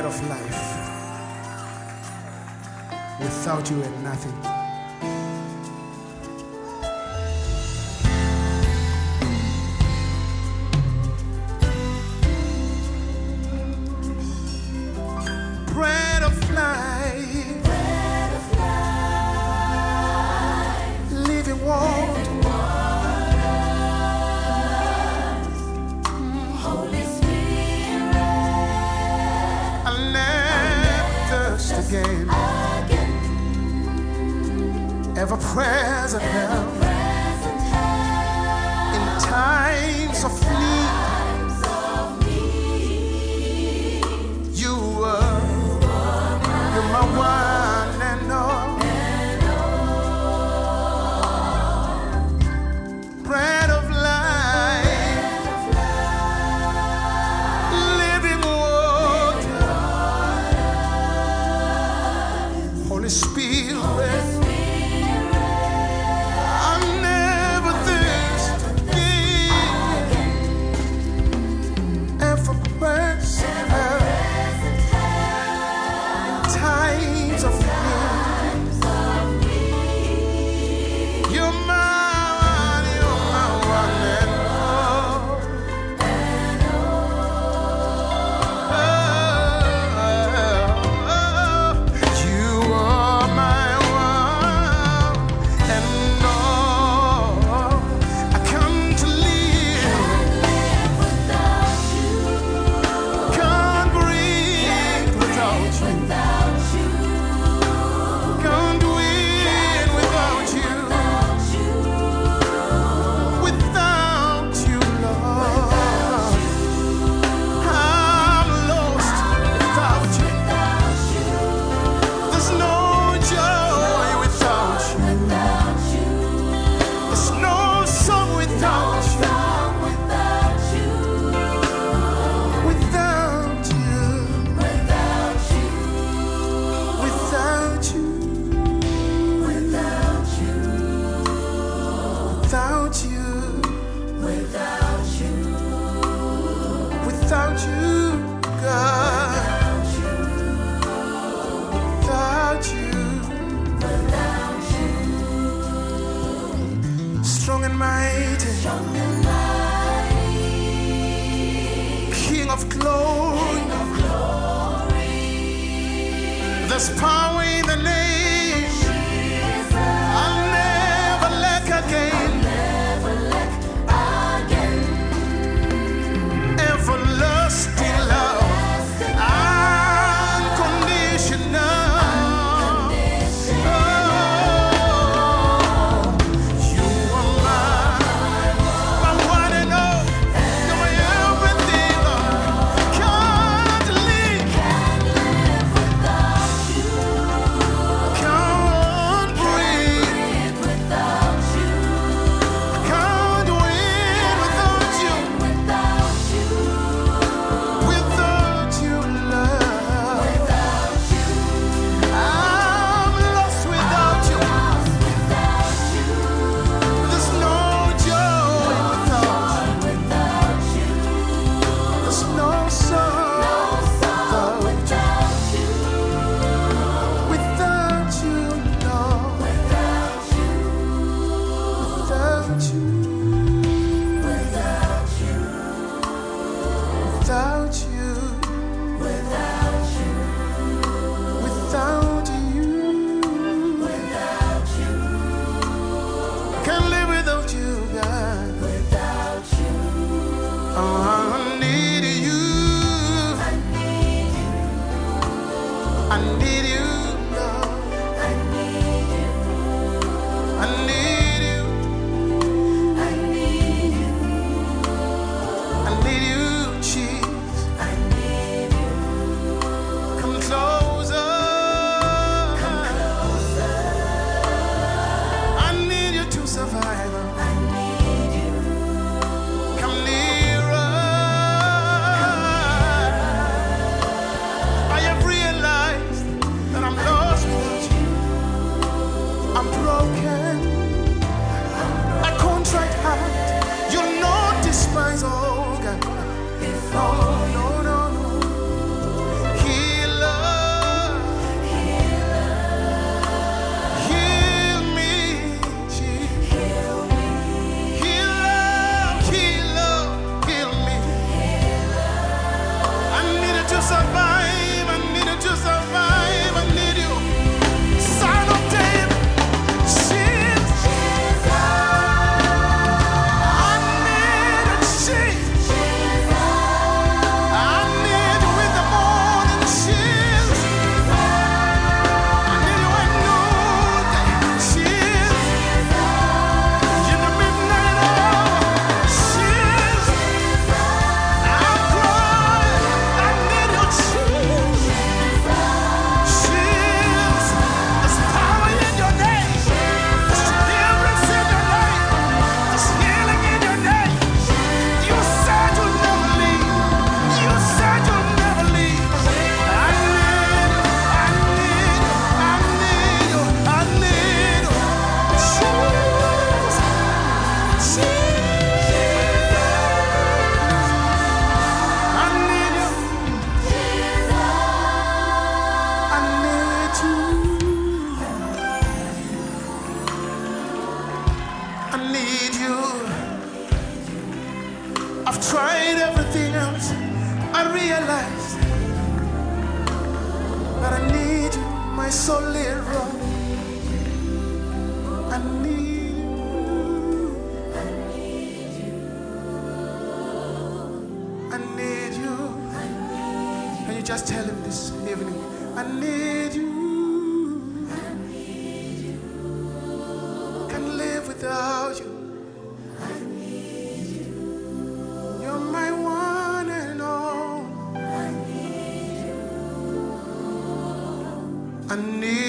of life. Without you, we're nothing. Bread of life, bread of life, living water, Holy Spirit, I'll never thirst again. Ever present help in times of need. You're my one and all. Bread of life, living water, Holy Spirit. Without you, God. Without you. Strong and mighty. King of glory. There's power in the name. I'll never lack again. Everlasting love, unconditional. Oh, you are my one and all. You're my everything, Lord. Can't live without you. just tell him this evening, I need you. Can't live without you. You're my one and all. I need